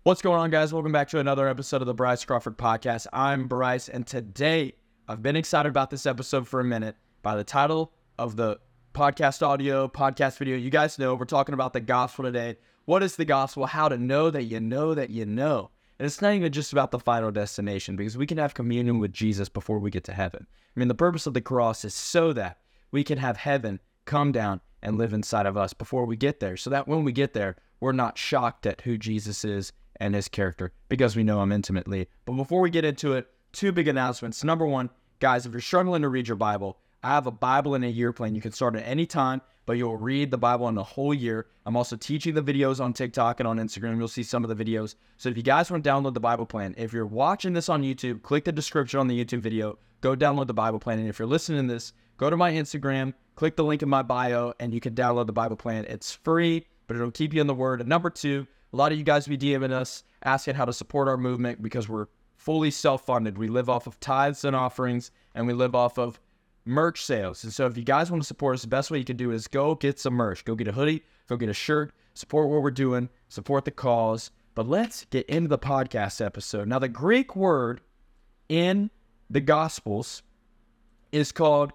What's going on, guys? Welcome back to another episode of the Bryce Crawford Podcast. I'm Bryce, and today I've been excited about this episode for a minute. By the title of the podcast audio, podcast video, you guys know we're talking about the gospel today. What is the gospel? How to know that you know that you know. And it's not even just about the final destination, because we can have communion with Jesus before we get to heaven. I mean, the purpose of the cross is so that we can have heaven come down and live inside of us before we get there, so that when we get there, we're not shocked at who Jesus is and his character, because we know him intimately. But before we get into it, two big announcements. Number one, guys, if you're struggling to read your Bible, I have a Bible in a year plan. You can start at any time, but you'll read the Bible in a whole year. I'm also teaching the videos on TikTok and on Instagram. You'll see some of the videos. So if you guys want to download the Bible plan, if you're watching this on YouTube, click the description on the YouTube video, go download the Bible plan. And if you're listening to this, go to my Instagram, click the link in my bio, and you can download the Bible plan. It's free, but it'll keep you in the Word. And number two, a lot of you guys be DMing us, asking how to support our movement, because we're fully self-funded. We live off of tithes and offerings, and we live off of merch sales. And so if you guys want to support us, the best way you can do is go get some merch. Go get a hoodie, go get a shirt, support what we're doing, support the cause. But let's get into the podcast episode. Now, the Greek word in the Gospels is called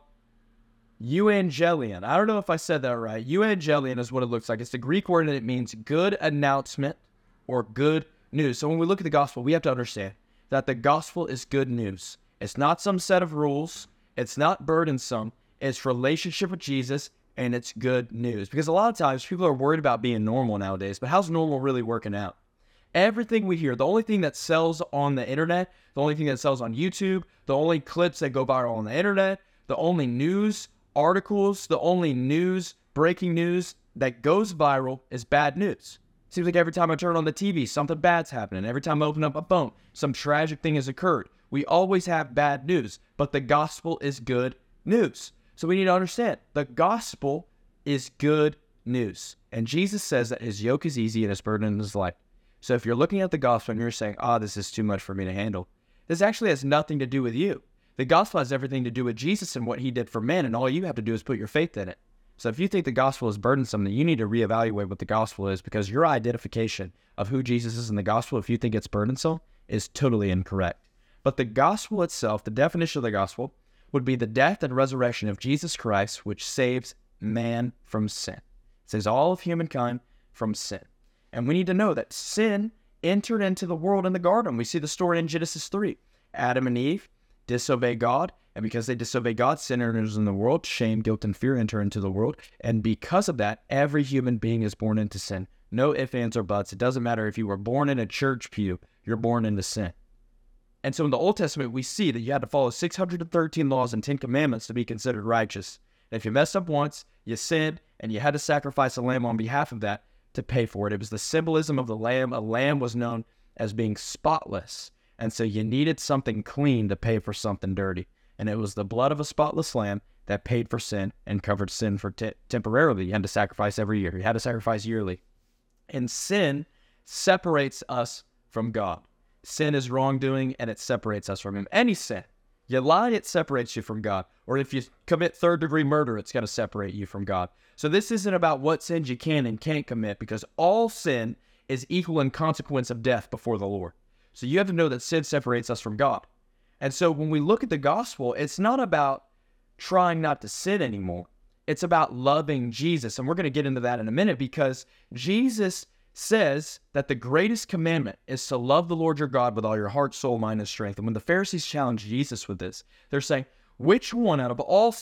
euangelion. I don't know if I said that right. Euangelion is what it looks like. It's the Greek word, and it means good announcement or good news. So when we look at the gospel, we have to understand that the gospel is good news. It's not some set of rules. It's not burdensome. It's relationship with Jesus, and it's good news. Because a lot of times people are worried about being normal nowadays, but how's normal really working out? Everything we hear, the only thing that sells on the internet, the only thing that sells on YouTube, the only clips that go viral on the internet, the only news articles, the only news, breaking news that goes viral is bad news. Seems like every time I turn on the TV, something bad's happening. Every time I open up a phone, some tragic thing has occurred. We always have bad news, but the gospel is good news. So we need to understand, the gospel is good news. And Jesus says that his yoke is easy and his burden is light. So if you're looking at the gospel and you're saying, this is too much for me to handle, this actually has nothing to do with you. The gospel has everything to do with Jesus and what he did for man, and all you have to do is put your faith in it. So if you think the gospel is burdensome, then you need to reevaluate what the gospel is, because your identification of who Jesus is in the gospel, if you think it's burdensome, is totally incorrect. But the gospel itself, the definition of the gospel, would be the death and resurrection of Jesus Christ, which saves man from sin. It saves all of humankind from sin. And we need to know that sin entered into the world in the garden. We see the story in Genesis 3. Adam and Eve disobey God, and because they disobey God, sin enters in the world. Shame, guilt, and fear enter into the world. And because of that, every human being is born into sin. No ifs, ands, or buts. It doesn't matter if you were born in a church pew, you're born into sin. And so in the Old Testament, we see that you had to follow 613 laws and 10 commandments to be considered righteous. And if you messed up once, you sinned, and you had to sacrifice a lamb on behalf of that to pay for it. It was the symbolism of the lamb. A lamb was known as being spotless. And so you needed something clean to pay for something dirty. And it was the blood of a spotless lamb that paid for sin and covered sin for temporarily. You had to sacrifice every year. You had to sacrifice yearly. And sin separates us from God. Sin is wrongdoing, and it separates us from him. Any sin. You lie, it separates you from God. Or if you commit third-degree murder, it's going to separate you from God. So this isn't about what sins you can and can't commit, because all sin is equal in consequence of death before the Lord. So you have to know that sin separates us from God. And so when we look at the gospel, it's not about trying not to sin anymore. It's about loving Jesus. And we're going to get into that in a minute, because Jesus says that the greatest commandment is to love the Lord your God with all your heart, soul, mind, and strength. And when the Pharisees challenged Jesus with this, they're saying, which one out of all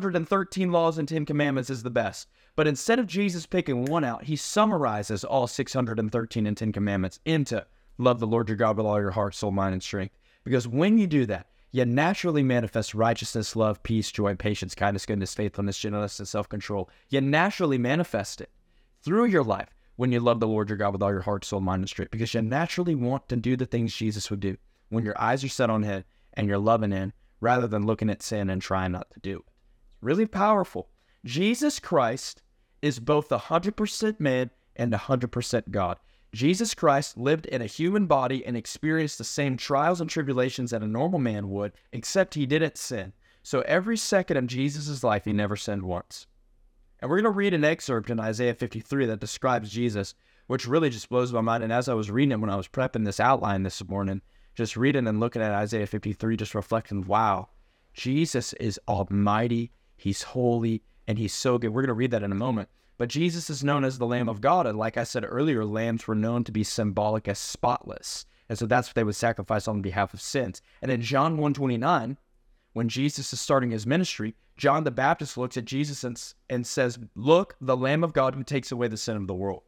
613 laws and 10 commandments is the best? But instead of Jesus picking one out, he summarizes all 613 and 10 commandments into love the Lord your God with all your heart, soul, mind, and strength. Because when you do that, you naturally manifest righteousness, love, peace, joy, patience, kindness, goodness, faithfulness, gentleness, and self-control. You naturally manifest it through your life when you love the Lord your God with all your heart, soul, mind, and strength. Because you naturally want to do the things Jesus would do when your eyes are set on him and you're loving him, rather than looking at sin and trying not to do it. It's really powerful. Jesus Christ is both 100% man and 100% God. Jesus Christ lived in a human body and experienced the same trials and tribulations that a normal man would, except he didn't sin. So every second of Jesus' life, he never sinned once. And we're going to read an excerpt in Isaiah 53 that describes Jesus which really just blows my mind. And as I was reading it when I was prepping this outline this morning, just reading and looking at Isaiah 53, just reflecting, wow, Jesus is almighty, he's holy, and he's so good. We're going to read that in a moment. But Jesus is known as the Lamb of God. And like I said earlier, lambs were known to be symbolic as spotless. And so that's what they would sacrifice on behalf of sins. And in John 1:29, when Jesus is starting his ministry, John the Baptist looks at Jesus and says, look, the Lamb of God who takes away the sin of the world.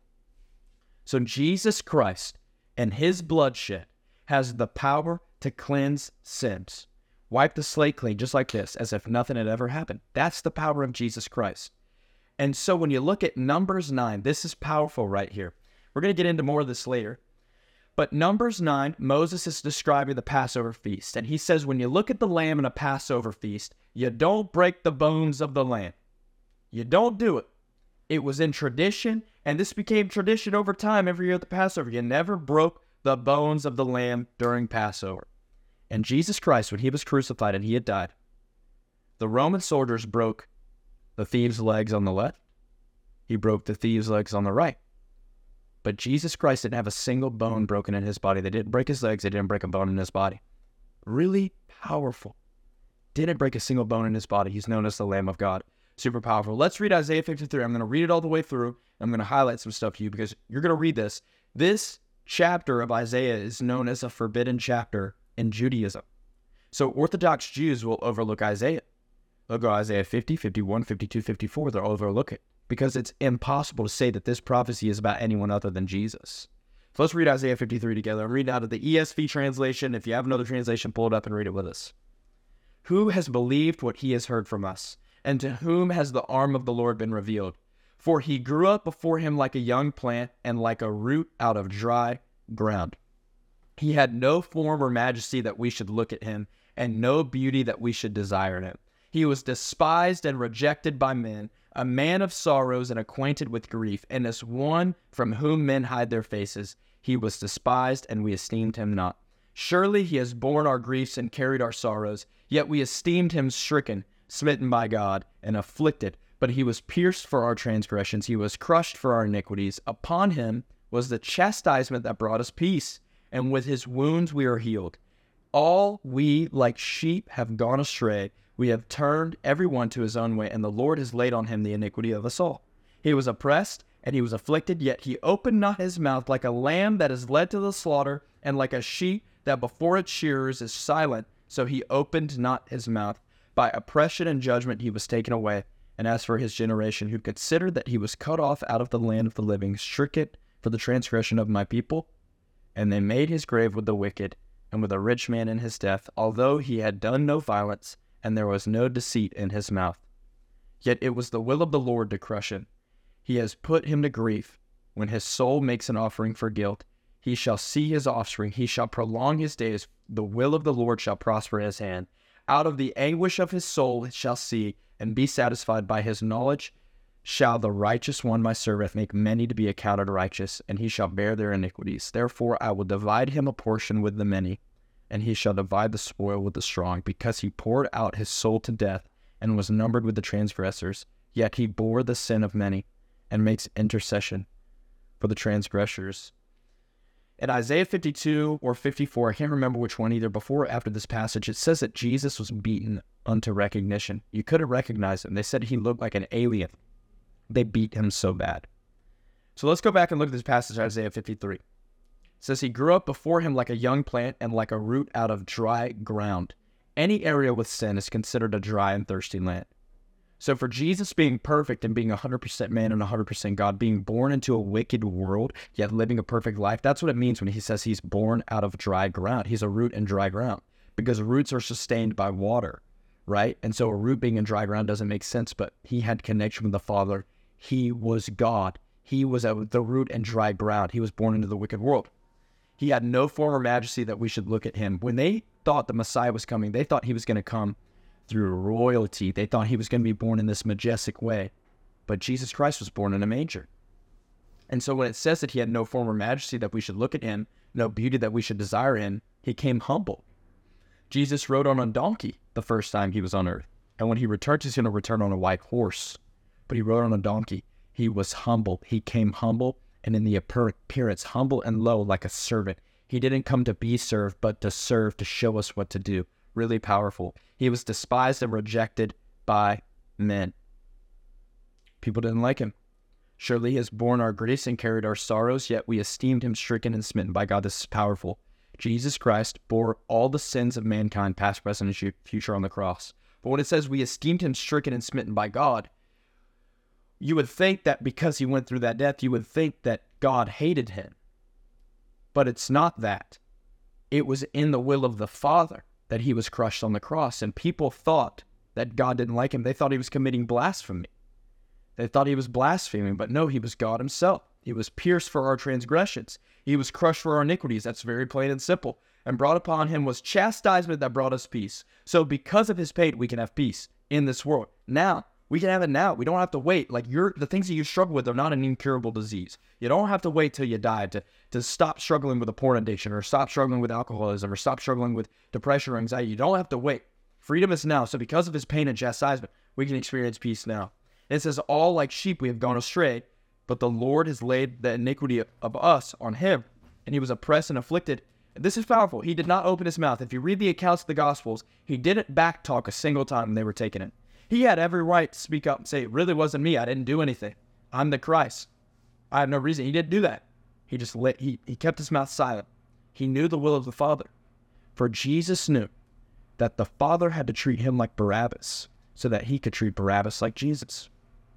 So Jesus Christ and his bloodshed has the power to cleanse sins. Wipe the slate clean just like this, as if nothing had ever happened. That's the power of Jesus Christ. And so when you look at Numbers 9, this is powerful right here. We're going to get into more of this later. But Numbers 9, Moses is describing the Passover feast. And he says, when you look at the lamb in a Passover feast, you don't break the bones of the lamb. You don't do it. It was in tradition, and this became tradition over time every year at the Passover. You never broke the bones of the lamb during Passover. And Jesus Christ, when he was crucified and he had died, the Roman soldiers broke the thieves' legs on the left. He broke the thieves' legs on the right. But Jesus Christ didn't have a single bone broken in his body. They didn't break his legs. They didn't break a bone in his body. Really powerful. Didn't break a single bone in his body. He's known as the Lamb of God. Super powerful. Let's read Isaiah 53. I'm going to read it all the way through. I'm going to highlight some stuff to you because you're going to read this. This chapter of Isaiah is known as a forbidden chapter in Judaism. So Orthodox Jews will overlook Isaiah. They'll go Isaiah 50, 51, 52, 54. They'll overlook it because it's impossible to say that this prophecy is about anyone other than Jesus. So let's read Isaiah 53 together. I'm reading out of the ESV translation. If you have another translation, pull it up and read it with us. Who has believed what he has heard from us? And to whom has the arm of the Lord been revealed? For he grew up before him like a young plant and like a root out of dry ground. He had no form or majesty that we should look at him, and no beauty that we should desire him. He was despised and rejected by men, a man of sorrows and acquainted with grief, and as one from whom men hide their faces. He was despised, and we esteemed him not. Surely he has borne our griefs and carried our sorrows, yet we esteemed him stricken, smitten by God, and afflicted. But he was pierced for our transgressions, he was crushed for our iniquities. Upon him was the chastisement that brought us peace, and with his wounds we are healed. All we like sheep have gone astray. We have turned every one to his own way, and the Lord has laid on him the iniquity of us all. He was oppressed, and he was afflicted, yet he opened not his mouth. Like a lamb that is led to the slaughter, and like a sheep that before its shearers is silent, so he opened not his mouth. By oppression and judgment he was taken away. And as for his generation, who considered that he was cut off out of the land of the living, stricken for the transgression of my people, and they made his grave with the wicked, and with a rich man in his death, although he had done no violence, and there was no deceit in his mouth. Yet it was the will of the Lord to crush him. He has put him to grief. When his soul makes an offering for guilt, he shall see his offspring. He shall prolong his days. The will of the Lord shall prosper in his hand. Out of the anguish of his soul it shall see, and be satisfied. By his knowledge shall the righteous one, my servant, make many to be accounted righteous, and he shall bear their iniquities. Therefore I will divide him a portion with the many, and he shall divide the spoil with the strong, because he poured out his soul to death, and was numbered with the transgressors. Yet he bore the sin of many, and makes intercession for the transgressors. In Isaiah 52 or 54, I can't remember which one, either before or after this passage, it says that Jesus was beaten unto recognition. You couldn't recognize him. They said he looked like an alien. They beat him so bad. So let's go back and look at this passage, Isaiah 53. It says he grew up before him like a young plant and like a root out of dry ground. Any area with sin is considered a dry and thirsty land. So for Jesus being perfect and being 100% man and 100% God, being born into a wicked world, yet living a perfect life, that's what it means when he says he's born out of dry ground. He's a root in dry ground because roots are sustained by water, right? And so a root being in dry ground doesn't make sense, but he had connection with the Father. He was God. He was the root in dry ground. He was born into the wicked world. He had no form or majesty that we should look at him. When they thought the Messiah was coming, they thought he was going to come through royalty. They thought he was going to be born in this majestic way. But Jesus Christ was born in a manger. And so when it says that he had no form or majesty that we should look at him, no beauty that we should desire him, he came humble. Jesus rode on a donkey the first time he was on earth. And when he returns, he's going to return on a white horse. But he rode on a donkey. He was humble. He came humble and in the appearance humble and low like a servant. He didn't come to be served, but to serve, to show us what to do. Really powerful. He was despised and rejected by men. People didn't like him. Surely he has borne our griefs and carried our sorrows, yet we esteemed him stricken and smitten by God. This is powerful. Jesus Christ bore all the sins of mankind, past, present, and future on the cross. But when it says we esteemed him stricken and smitten by God, you would think that because he went through that death, you would think that God hated him. But it's not that. It was in the will of the Father that he was crushed on the cross. And people thought that God didn't like him. They thought he was committing blasphemy. They thought he was blaspheming, but no, he was God himself. He was pierced for our transgressions. He was crushed for our iniquities. That's very plain and simple. And brought upon him was chastisement that brought us peace. So because of his pain, we can have peace in this world. Now, we can have it now. We don't have to wait. Like the things that you struggle with are not an incurable disease. You don't have to wait till you die to stop struggling with a porn addiction or stop struggling with alcoholism or stop struggling with depression or anxiety. You don't have to wait. Freedom is now. So because of his pain and chastisement, we can experience peace now. And it says, all like sheep we have gone astray, but the Lord has laid the iniquity of us on him, and he was oppressed and afflicted. And this is powerful. He did not open his mouth. If you read the accounts of the Gospels, he didn't backtalk a single time when they were taking it. He had every right to speak up and say, it really wasn't me. I didn't do anything. I'm the Christ. I have no reason. He didn't do that. He just he kept his mouth silent. He knew the will of the Father. For Jesus knew that the Father had to treat him like Barabbas so that he could treat Barabbas like Jesus.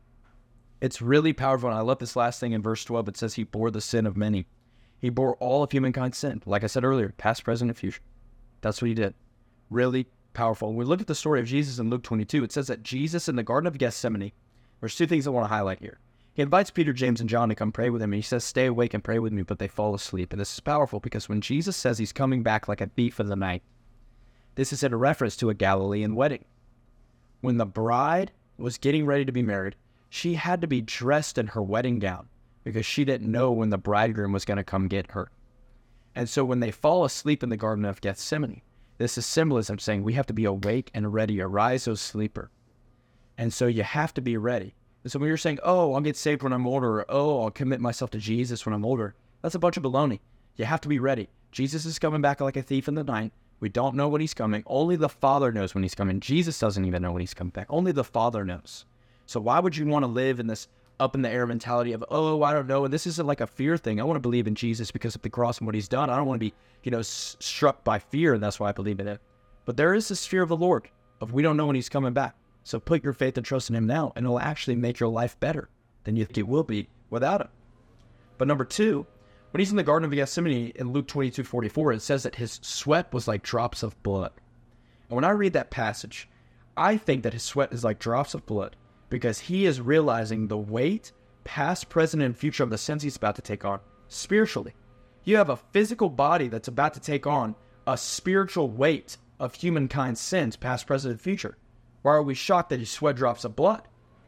It's really powerful, and I love this last thing in verse 12. It says he bore the sin of many. He bore all of humankind's sin. Like I said earlier, past, present, and future. That's what he did. Really powerful. When we look at the story of Jesus in Luke 22, it says that Jesus in the Garden of Gethsemane, there's two things I want to highlight here. He invites Peter, James, and John to come pray with him, and he says, stay awake and pray with me, but they fall asleep. And this is powerful because when Jesus says he's coming back like a thief in the night, this is in a reference to a Galilean wedding. When the bride was getting ready to be married, she had to be dressed in her wedding gown because she didn't know when the bridegroom was going to come get her. And so when they fall asleep in the Garden of Gethsemane, this is symbolism saying we have to be awake and ready. Arise, O sleeper. And so you have to be ready. And so when you're saying, oh, I'll get saved when I'm older, or oh, I'll commit myself to Jesus when I'm older, that's a bunch of baloney. You have to be ready. Jesus is coming back like a thief in the night. We don't know when he's coming. Only the Father knows when he's coming. Jesus doesn't even know when he's coming back. Only the Father knows. So why would you want to live in this up in the air mentality of, oh, I don't know, and this isn't like a fear thing. I want to believe in Jesus because of the cross and what he's done. I don't want to be, struck by fear, and that's why I believe in it. But there is this fear of the Lord, of we don't know when he's coming back. So put your faith and trust in him now, and it'll actually make your life better than you think it will be without him. But number two, when he's in the Garden of Gethsemane in Luke 22:44, it says that his sweat was like drops of blood. And when I read that passage, I think that his sweat is like drops of blood, because he is realizing the weight, past, present, and future of the sins he's about to take on spiritually. You have a physical body that's about to take on a spiritual weight of humankind's sins, past, present, and future. Why are we shocked that he sweat drops of blood?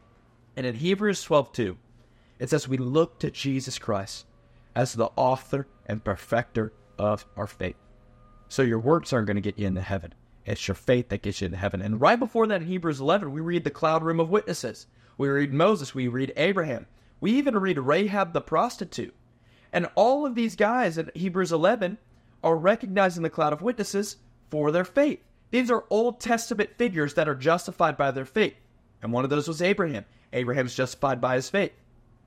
And in Hebrews 12:2, it says we look to Jesus Christ as the author and perfecter of our faith. So your works aren't going to get you into heaven. It's your faith that gets you into heaven. And right before that in Hebrews 11, we read the cloud room of witnesses. We read Moses. We read Abraham. We even read Rahab the prostitute. And all of these guys in Hebrews 11 are recognizing the cloud of witnesses for their faith. These are Old Testament figures that are justified by their faith. And one of those was Abraham. Abraham's justified by his faith.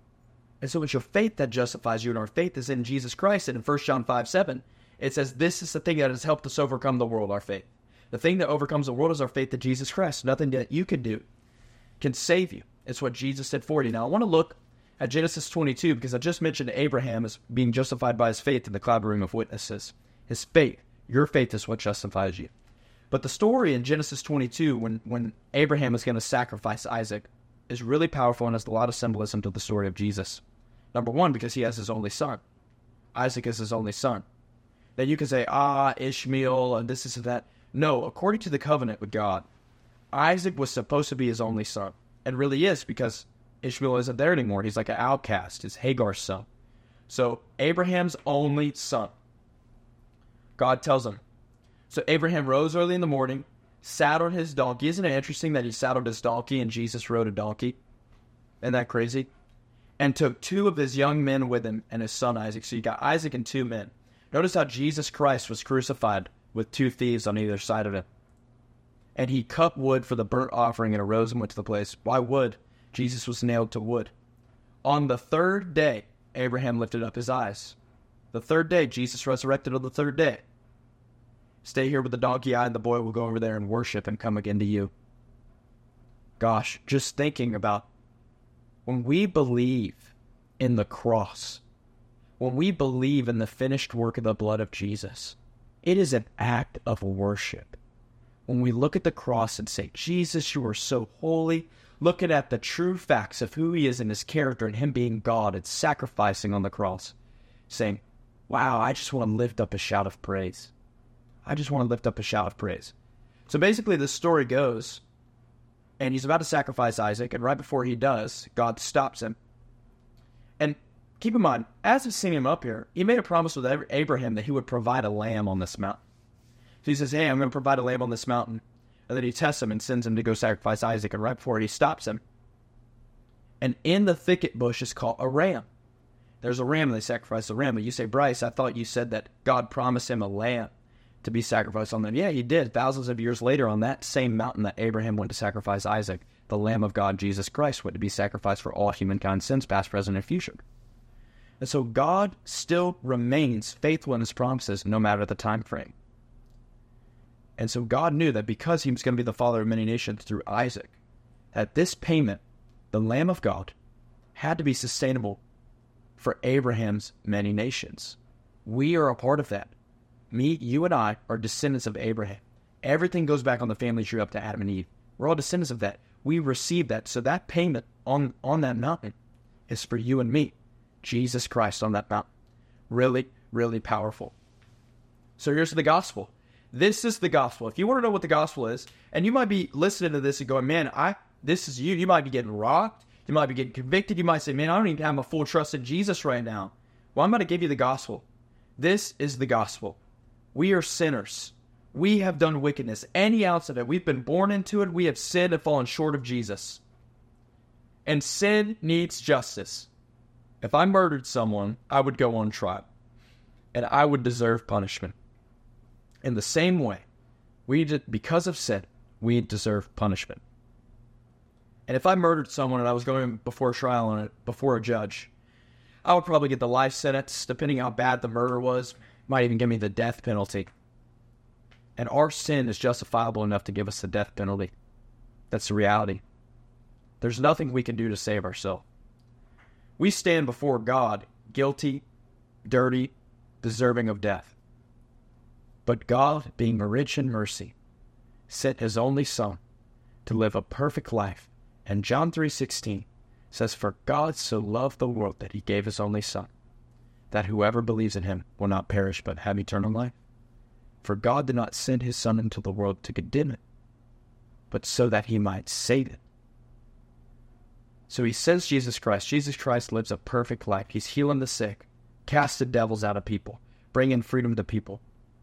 And so it's your faith that justifies you, and our faith is in Jesus Christ. And in 1 John 5:7, it says, this is the thing that has helped us overcome the world, our faith. The thing that overcomes the world is our faith in Jesus Christ. Nothing that you can do can save you. It's what Jesus did for you. Now, I want to look at Genesis 22 because I just mentioned Abraham as being justified by his faith in the cloud room of witnesses. His faith, your faith is what justifies you. But the story in Genesis 22, when Abraham is going to sacrifice Isaac, is really powerful and has a lot of symbolism to the story of Jesus. Number one, because he has his only son. Isaac is his only son. Then you can say, Ishmael, and this and that. No, according to the covenant with God, Isaac was supposed to be his only son, and really is, because Ishmael isn't there anymore. He's like an outcast. He's Hagar's son. So Abraham's only son. God tells him. So Abraham rose early in the morning, sat on his donkey. Isn't it interesting that he sat on his donkey and Jesus rode a donkey? Isn't that crazy? and took 2 of his young men with him and his son Isaac. So you got Isaac and 2 men. Notice how Jesus Christ was crucified with 2 thieves on either side of him. And he cut wood for the burnt offering and arose and went to the place. Why wood? Jesus was nailed to wood. On the 3rd day, Abraham lifted up his eyes. The 3rd day, Jesus resurrected on the 3rd day. Stay here with the donkey eye, and the boy will go over there and worship and come again to you. Gosh, just thinking about when we believe in the cross, when we believe in the finished work of the blood of Jesus, it is an act of worship. When we look at the cross and say, Jesus, you are so holy, looking at the true facts of who he is and his character and him being God and sacrificing on the cross, saying, wow, I just want to lift up a shout of praise. I just want to lift up a shout of praise. So basically the story goes, and he's about to sacrifice Isaac, and right before he does, God stops him. And keep in mind, as he's seeing him up here, he made a promise with Abraham that he would provide a lamb on this mountain. So he says, hey, I'm going to provide a lamb on this mountain. And then he tests him and sends him to go sacrifice Isaac, and right before he stops him, and in the thicket bush is caught a ram. There's a ram, and they sacrifice the ram. But you say, Bryce, I thought you said that God promised him a lamb to be sacrificed on them. Yeah, he did. Thousands of years later, on that same mountain that Abraham went to sacrifice Isaac, the Lamb of God, Jesus Christ, went to be sacrificed for all humankind's sins, past, present, and future. And so God still remains faithful in his promises, no matter the time frame. And so God knew that because he was going to be the father of many nations through Isaac, that this payment, the Lamb of God, had to be sustainable for Abraham's many nations. We are a part of that. Me, you, and I are descendants of Abraham. Everything goes back on the family tree up to Adam and Eve. We're all descendants of that. We receive that. So that payment on that mountain is for you and me. Jesus Christ on that mountain. Really, really powerful. So here's the gospel. This is the gospel. If you want to know what the gospel is, and you might be listening to this and going, man, this is you. You might be getting rocked. You might be getting convicted. You might say, man, I don't even have a full trust in Jesus right now. Well, I'm going to give you the gospel. This is the gospel. We are sinners. We have done wickedness. Any ounce of it. We've been born into it. We have sinned and fallen short of Jesus. And sin needs justice. If I murdered someone, I would go on trial. And I would deserve punishment. In the same way, because of sin, we deserve punishment. And if I murdered someone and I was going before a trial on it, before a judge, I would probably get the life sentence, depending how bad the murder was. Might even give me the death penalty. And our sin is justifiable enough to give us the death penalty. That's the reality. There's nothing we can do to save ourselves. We stand before God guilty, dirty, deserving of death. But God, being rich in mercy, sent his only Son to live a perfect life. And John 3:16 says, for God so loved the world that he gave his only Son, that whoever believes in him will not perish but have eternal life. For God did not send his Son into the world to condemn it, but so that he might save it. So he sends Jesus Christ. Jesus Christ lives a perfect life. He's healing the sick, casting devils out of people, bringing freedom to people.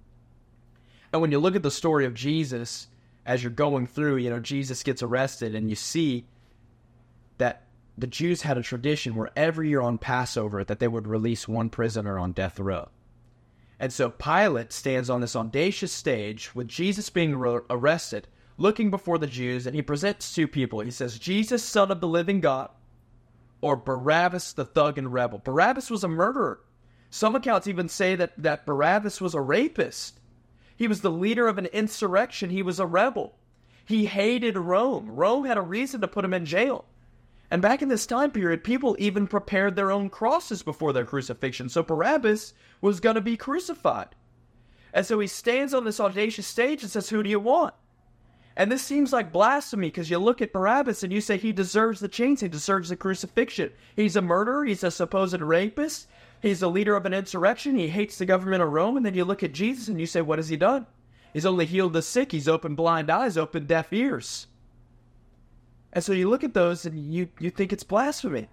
And when you look at the story of Jesus, as you're going through, Jesus gets arrested, and you see that the Jews had a tradition where every year on Passover that they would release one prisoner on death row. And so Pilate stands on this audacious stage with Jesus being arrested, looking before the Jews, and he presents 2 people. He says, Jesus, Son of the living God, or Barabbas, the thug and rebel. Barabbas was a murderer. Some accounts even say that Barabbas was a rapist. He was the leader of an insurrection. He was a rebel. He hated Rome. Rome had a reason to put him in jail. And back in this time period, people even prepared their own crosses before their crucifixion. So Barabbas was going to be crucified. And so he stands on this audacious stage and says, who do you want? And this seems like blasphemy, because you look at Barabbas and you say he deserves the chains, he deserves the crucifixion. He's a murderer, he's a supposed rapist, he's the leader of an insurrection, he hates the government of Rome. And then you look at Jesus and you say, what has he done? He's only healed the sick, he's opened blind eyes, opened deaf ears. And so you look at those and you think it's blasphemy.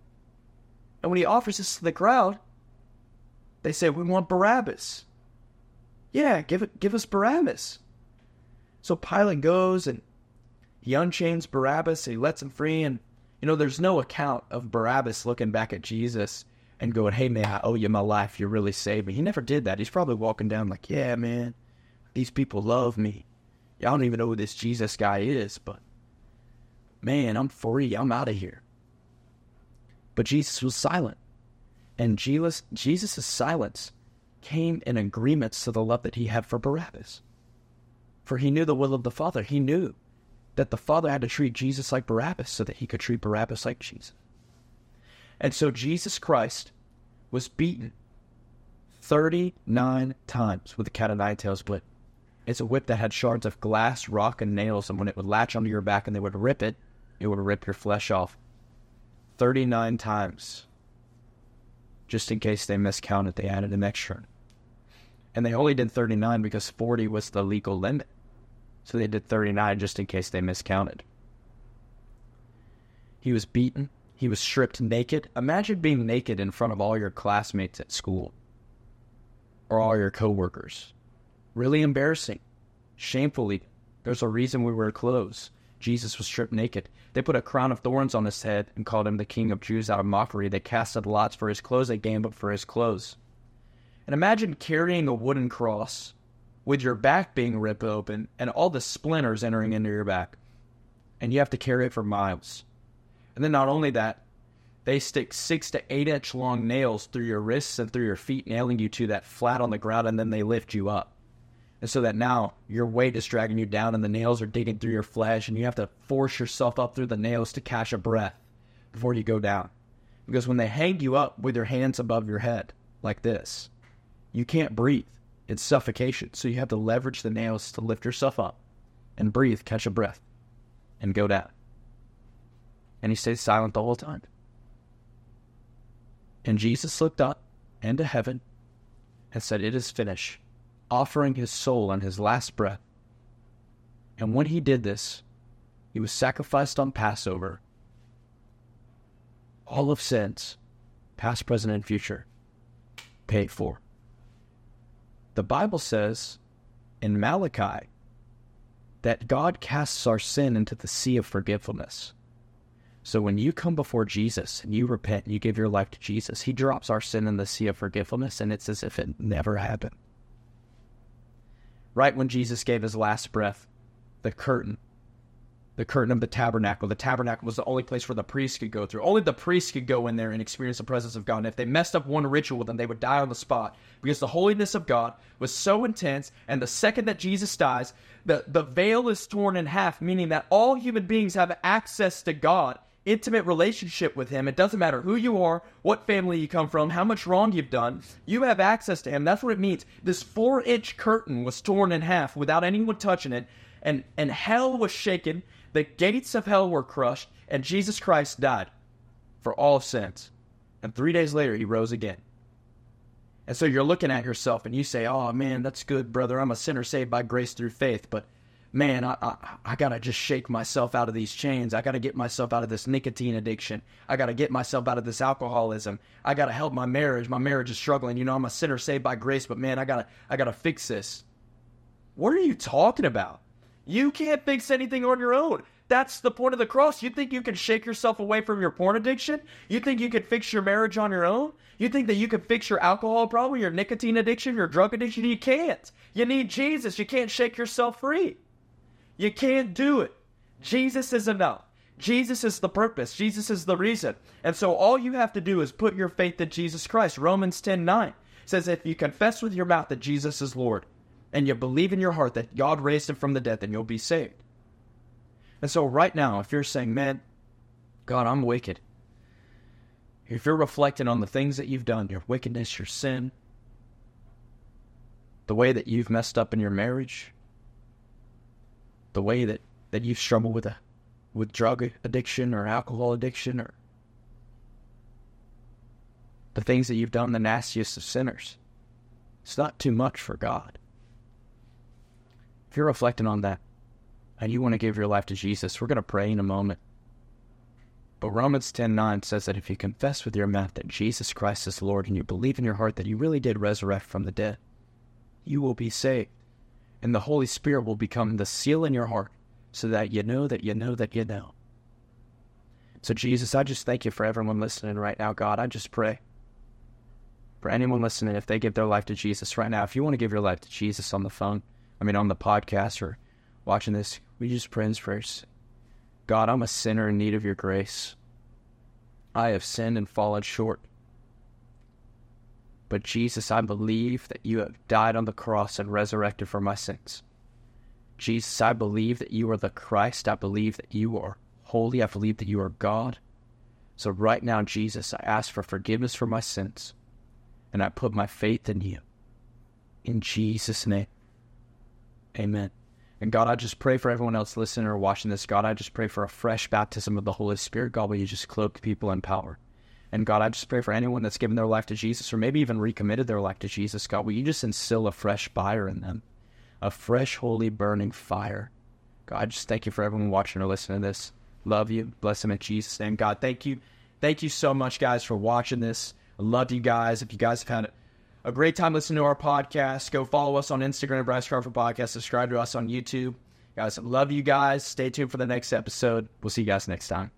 And when he offers this to the crowd, they say, we want Barabbas. Yeah, give us Barabbas. So Pilate goes and he unchains Barabbas, and he lets him free, and There's no account of Barabbas looking back at Jesus and going, hey, man, I owe you my life. You really saved me. He never did that. He's probably walking down like, yeah, man, these people love me. I don't even know who this Jesus guy is, but, man, I'm free. I'm out of here. But Jesus was silent. And Jesus' silence came in agreement to the love that he had for Barabbas. For he knew the will of the Father. He knew that the Father had to treat Jesus like Barabbas so that he could treat Barabbas like Jesus. And so Jesus Christ was beaten 39 times with a cat o' nine tails whip. It's a whip that had shards of glass, rock, and nails, and when it would latch onto your back and they would rip it would rip your flesh off. 39 times. Just in case they miscounted, they added an extra. And they only did 39 because 40 was the legal limit. So they did 39 just in case they miscounted. He was beaten. He was stripped naked. Imagine being naked in front of all your classmates at school. Or all your coworkers. Really embarrassing. Shamefully. There's a reason we wear clothes. Jesus was stripped naked. They put a crown of thorns on his head and called him the King of Jews out of mockery. They casted lots for his clothes. They gambled for his clothes. And imagine carrying a wooden cross with your back being ripped open and all the splinters entering into your back. And you have to carry it for miles. And then not only that, they stick 6 to 8 inch long nails through your wrists and through your feet, nailing you to that flat on the ground, and then they lift you up. And so that now your weight is dragging you down and the nails are digging through your flesh, and you have to force yourself up through the nails to catch a breath before you go down. Because when they hang you up with your hands above your head like this, you can't breathe. It's suffocation. So you have to leverage the nails to lift yourself up and breathe, catch a breath, and go down. And he stays silent the whole time. And Jesus looked up into heaven and said, "It is finished," offering his soul on his last breath. And when he did this, he was sacrificed on Passover. All of sins, past, present, and future, paid for. The Bible says in Malachi that God casts our sin into the sea of forgetfulness. So when you come before Jesus and you repent and you give your life to Jesus, he drops our sin in the sea of forgetfulness, and it's as if it never happened. Right when Jesus gave his last breath, the curtain of the tabernacle was the only place where the priest could go through. Only the priest could go in there and experience the presence of God. And if they messed up one ritual, then they would die on the spot, because the holiness of God was so intense. And the second that Jesus dies, the veil is torn in half, meaning that all human beings have access to God, intimate relationship with him. It doesn't matter who you are, what family you come from, how much wrong you've done. You have access to him. That's what it means. This 4-inch curtain was torn in half without anyone touching it, and hell was shaken. The gates of hell were crushed, and Jesus Christ died for all sins. And 3 days later, he rose again. And so you're looking at yourself and you say, "Oh man, that's good, brother. I'm a sinner saved by grace through faith. But man, I got to just shake myself out of these chains. I got to get myself out of this nicotine addiction. I got to get myself out of this alcoholism. I got to help my marriage. My marriage is struggling. I'm a sinner saved by grace, but man, I got to fix this." What are you talking about? You can't fix anything on your own. That's the point of the cross. You think you can shake yourself away from your porn addiction? You think you can fix your marriage on your own? You think that you can fix your alcohol problem, your nicotine addiction, your drug addiction? You can't. You need Jesus. You can't shake yourself free. You can't do it. Jesus is enough. Jesus is the purpose. Jesus is the reason. And so all you have to do is put your faith in Jesus Christ. Romans 10:9 says, if you confess with your mouth that Jesus is Lord, and you believe in your heart that God raised him from the dead, then you'll be saved. And so right now, if you're saying, "Man, God, I'm wicked," if you're reflecting on the things that you've done, your wickedness, your sin, the way that you've messed up in your marriage, the way that you've struggled with drug addiction or alcohol addiction, or the things that you've done, the nastiest of sinners, it's not too much for God. If you're reflecting on that and you want to give your life to Jesus, we're going to pray in a moment. But Romans 10:9 says that if you confess with your mouth that Jesus Christ is Lord and you believe in your heart that he really did resurrect from the dead, you will be saved. And the Holy Spirit will become the seal in your heart so that you know that you know that you know. So, Jesus, I just thank you for everyone listening right now, God. I just pray for anyone listening, if they give their life to Jesus right now, if you want to give your life to Jesus on the podcast or watching this, we just pray first. God, I'm a sinner in need of your grace. I have sinned and fallen short. But Jesus, I believe that you have died on the cross and resurrected for my sins. Jesus, I believe that you are the Christ. I believe that you are holy. I believe that you are God. So right now, Jesus, I ask for forgiveness for my sins. And I put my faith in you. In Jesus' name. Amen. And God, I just pray for everyone else listening or watching this. God, I just pray for a fresh baptism of the Holy Spirit. God, will you just cloak people in power? And God, I just pray for anyone that's given their life to Jesus or maybe even recommitted their life to Jesus. God, will you just instill a fresh fire in them? A fresh, holy, burning fire. God, I just thank you for everyone watching or listening to this. Love you. Bless them in Jesus' name. God, thank you. Thank you so much, guys, for watching this. I love you guys. If you guys have had a great time listening to our podcast, go follow us on Instagram, Bryce Crawford Podcast. Subscribe to us on YouTube. Guys, I love you guys. Stay tuned for the next episode. We'll see you guys next time.